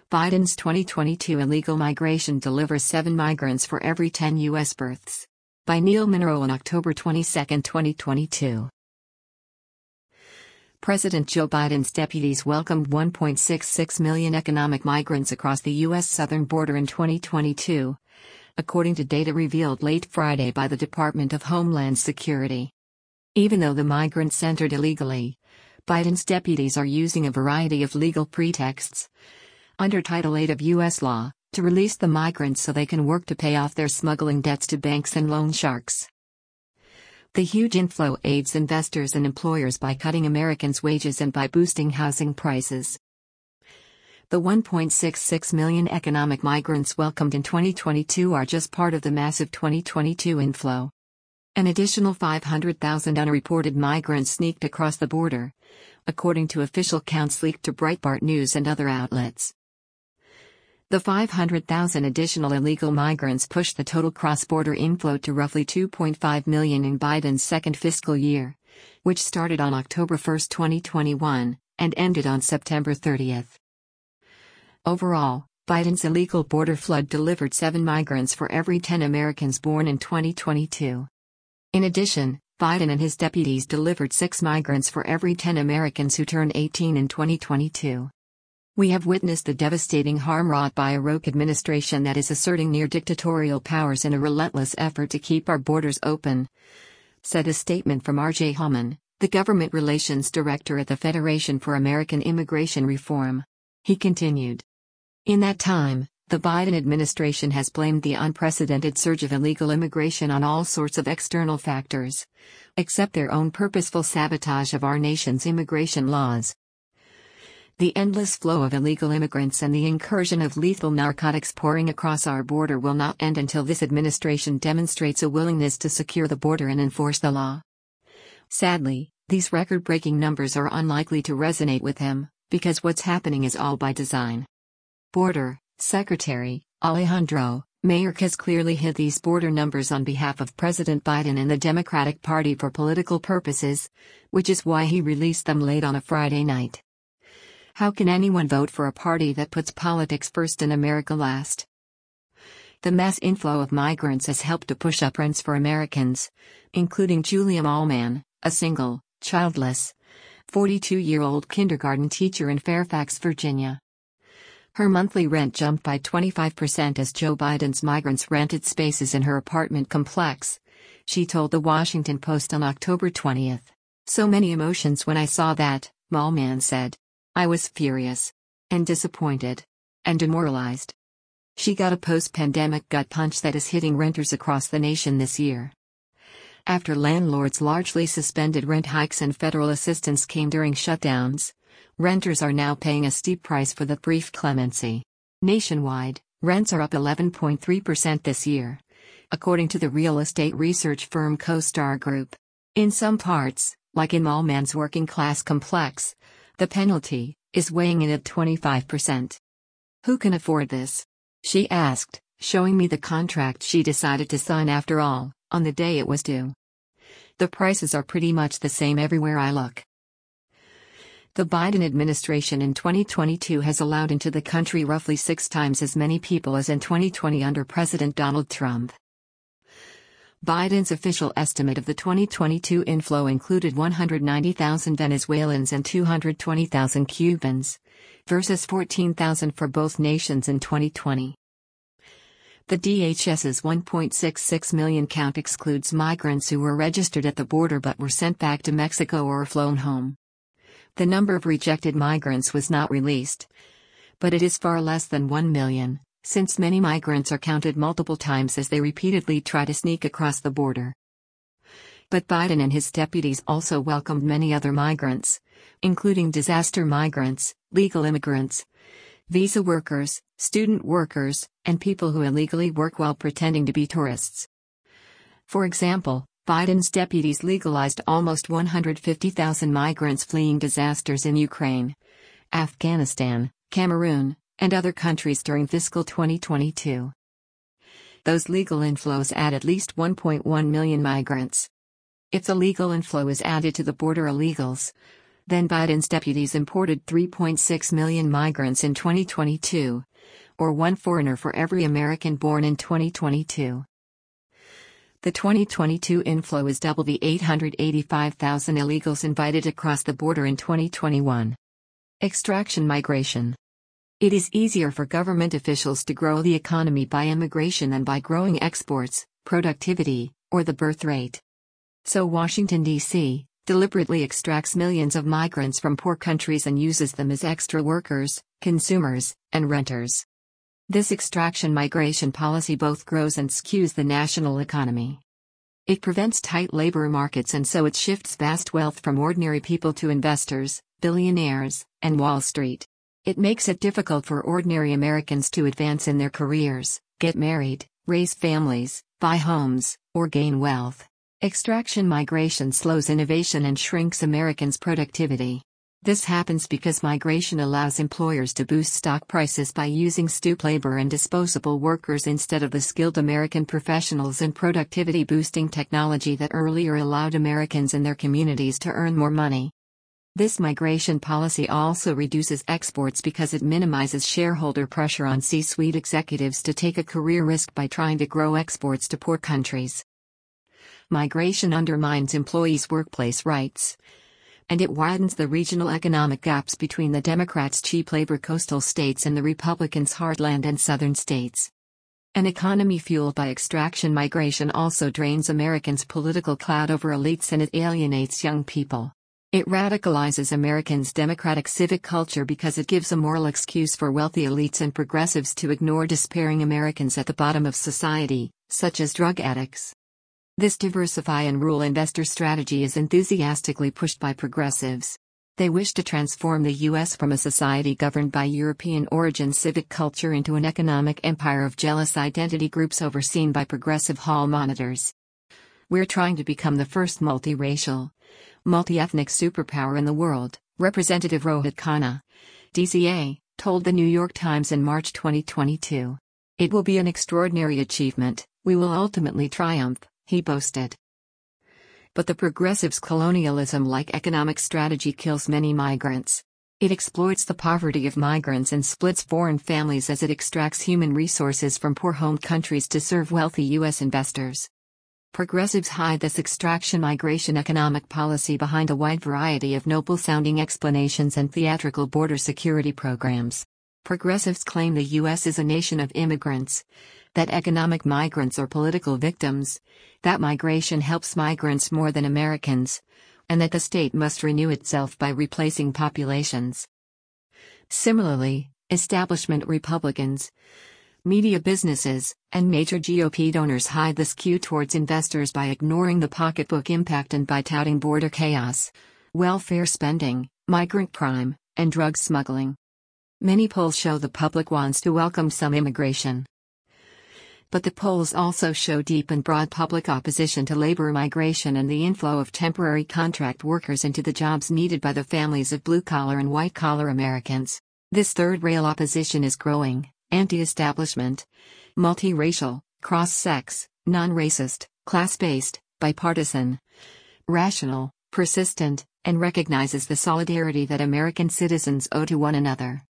Biden's 2022 illegal migration delivers 7 migrants for every 10 U.S. births. By Neil Monroe on October 22, 2022. President Joe Biden's deputies welcomed 1.66 million economic migrants across the U.S. southern border in 2022, according to data revealed late Friday by the Department of Homeland Security. Even though the migrants entered illegally, Biden's deputies are using a variety of legal pretexts, under Title 8 of U.S. law, to release the migrants so they can work to pay off their smuggling debts to banks and loan sharks. The huge inflow aids investors and employers by cutting Americans' wages and by boosting housing prices. The 1.66 million economic migrants welcomed in 2022 are just part of the massive 2022 inflow. An additional 500,000 unreported migrants sneaked across the border, according to official counts leaked to Breitbart News and other outlets. The 500,000 additional illegal migrants pushed the total cross-border inflow to roughly 2.5 million in Biden's second fiscal year, which started on October 1, 2021, and ended on September 30. Overall, Biden's illegal border flood delivered 7 migrants for every 10 Americans born in 2022. In addition, Biden and his deputies delivered 6 migrants for every 10 Americans who turned 18 in 2022. We have witnessed the devastating harm wrought by a rogue administration that is asserting near-dictatorial powers in a relentless effort to keep our borders open, said a statement from R.J. Hallman, the government relations director at the Federation for American Immigration Reform. He continued. In that time, the Biden administration has blamed the unprecedented surge of illegal immigration on all sorts of external factors, except their own purposeful sabotage of our nation's immigration laws. The endless flow of illegal immigrants and the incursion of lethal narcotics pouring across our border will not end until this administration demonstrates a willingness to secure the border and enforce the law. Sadly, these record-breaking numbers are unlikely to resonate with him, because what's happening is all by design. Border Secretary Alejandro Mayorkas clearly hid these border numbers on behalf of President Biden and the Democratic Party for political purposes, which is why he released them late on a Friday night. How can anyone vote for a party that puts politics first and America last? The mass inflow of migrants has helped to push up rents for Americans, including Julia Mallman, a single, childless, 42-year-old kindergarten teacher in Fairfax, Virginia. Her monthly rent jumped by 25% as Joe Biden's migrants rented spaces in her apartment complex, she told The Washington Post on October 20. So many emotions when I saw that, Mallman said. I was furious. And disappointed. And demoralized. She got a post-pandemic gut punch that is hitting renters across the nation this year. After landlords largely suspended rent hikes and federal assistance came during shutdowns, renters are now paying a steep price for the brief clemency. Nationwide, rents are up 11.3% this year, according to the real estate research firm CoStar Group. In some parts, like in Mallman's working-class complex, the penalty is weighing in at 25%. Who can afford this? She asked, showing me the contract she decided to sign after all, on the day it was due. The prices are pretty much the same everywhere I look. The Biden administration in 2022 has allowed into the country roughly 6 times as many people as in 2020 under President Donald Trump. Biden's official estimate of the 2022 inflow included 190,000 Venezuelans and 220,000 Cubans, versus 14,000 for both nations in 2020. The DHS's 1.66 million count excludes migrants who were registered at the border but were sent back to Mexico or flown home. The number of rejected migrants was not released, but it is far less than 1 million. Since many migrants are counted multiple times as they repeatedly try to sneak across the border. But Biden and his deputies also welcomed many other migrants, including disaster migrants, legal immigrants, visa workers, student workers, and people who illegally work while pretending to be tourists. For example, Biden's deputies legalized almost 150,000 migrants fleeing disasters in Ukraine, Afghanistan, Cameroon, and other countries during fiscal 2022. Those legal inflows add at least 1.1 million migrants. If the legal inflow is added to the border illegals, Then Biden's deputies imported 3.6 million migrants in 2022, or one foreigner for every American born in 2022. The 2022 inflow is double the 885,000 illegals invited across the border in 2021. Extraction migration. It is easier for government officials to grow the economy by immigration than by growing exports, productivity, or the birth rate. So Washington, D.C., deliberately extracts millions of migrants from poor countries and uses them as extra workers, consumers, and renters. This extraction migration policy both grows and skews the national economy. It prevents tight labor markets, and so it shifts vast wealth from ordinary people to investors, billionaires, and Wall Street. It makes it difficult for ordinary Americans to advance in their careers, get married, raise families, buy homes, or gain wealth. Extraction migration slows innovation and shrinks Americans' productivity. This happens because migration allows employers to boost stock prices by using stoop labor and disposable workers instead of the skilled American professionals and productivity-boosting technology that earlier allowed Americans and their communities to earn more money. This migration policy also reduces exports because it minimizes shareholder pressure on C-suite executives to take a career risk by trying to grow exports to poor countries. Migration undermines employees' workplace rights, and it widens the regional economic gaps between the Democrats' cheap labor coastal states and the Republicans' heartland and southern states. An economy fueled by extraction migration also drains Americans' political clout over elites, and it alienates young people. It radicalizes Americans' democratic civic culture because it gives a moral excuse for wealthy elites and progressives to ignore despairing Americans at the bottom of society, such as drug addicts. This diversify and rule investor strategy is enthusiastically pushed by progressives. They wish to transform the U.S. from a society governed by European origin civic culture into an economic empire of jealous identity groups overseen by progressive hall monitors. We're trying to become the first multiracial, multi-ethnic superpower in the world, Representative Rohit Khanna, DCA, told the New York Times in March 2022. It will be an extraordinary achievement, we will ultimately triumph, he boasted. But the progressives' colonialism-like economic strategy kills many migrants. It exploits the poverty of migrants and splits foreign families as it extracts human resources from poor home countries to serve wealthy U.S. investors. Progressives hide this extraction migration economic policy behind a wide variety of noble-sounding explanations and theatrical border security programs. Progressives claim the U.S. is a nation of immigrants, that economic migrants are political victims, that migration helps migrants more than Americans, and that the state must renew itself by replacing populations. Similarly, establishment Republicans, media businesses, and major GOP donors hide the skew towards investors by ignoring the pocketbook impact and by touting border chaos, welfare spending, migrant crime, and drug smuggling. Many polls show the public wants to welcome some immigration. But the polls also show deep and broad public opposition to labor migration and the inflow of temporary contract workers into the jobs needed by the families of blue-collar and white-collar Americans. This third-rail opposition is growing, anti-establishment, multiracial, cross-sex, non-racist, class-based, bipartisan, rational, persistent, and recognizes the solidarity that American citizens owe to one another.